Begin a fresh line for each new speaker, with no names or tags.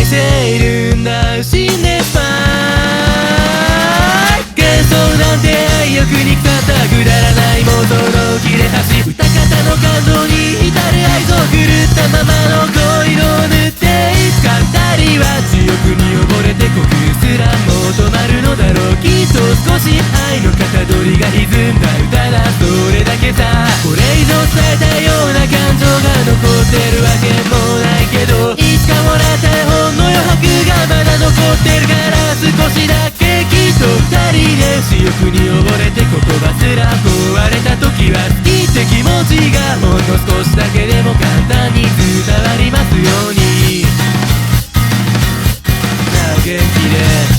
ているんだ死んでしまう幻想なんて愛欲に腐ったくだらない妄想の切れ端二方の感情に至る愛想狂ったままの恋色を塗っていつか二人は地獄に溺れて呼吸すらも止まるのだろうきっと少し愛の型取りが歪んだ歌だそれだけさこれ以上伝えたいような感情が残ってるわけもないけどいつかもらった絵本の余白がまだ残ってるから少しだけきっと二人で私欲に溺れて言葉すら壊れた時は好きって気持ちがほんの少しだけでも簡単に伝わりますようになお元気で